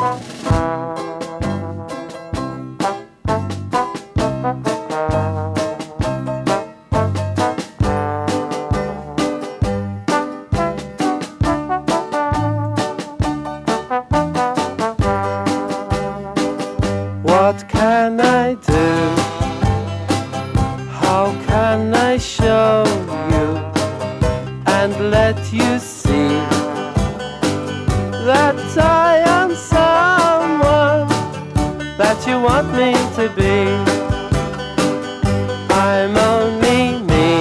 What can I do? How can I show you and let you see that I am someone that you want me to be? I'm only me,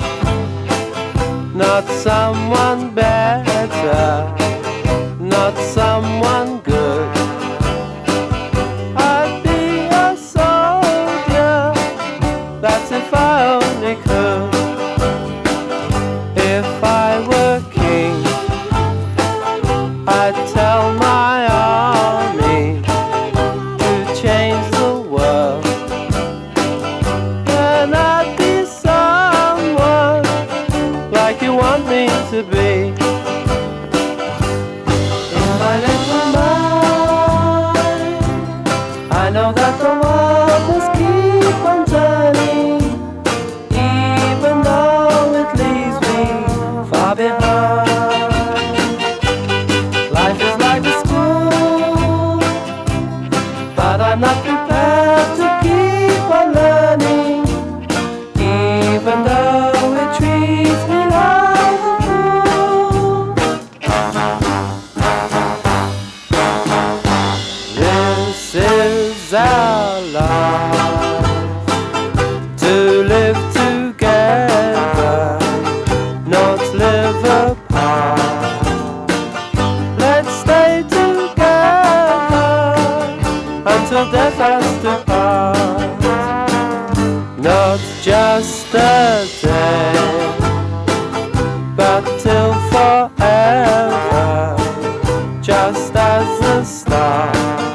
not someone better, not someone good. That's if I only could. If I were king, I'd tell my army to change the world. Then I'd be someone like you want me to be. In my little mind, I know that the world must keep on turning, even though it leaves me far behind. Life is like a school, but I'm not prepared to keep on learning, even though it treats me like a fool. This is our life, to live together, not live apart. Let's stay together until death has to part. Not just a day, but till forever, just as the stars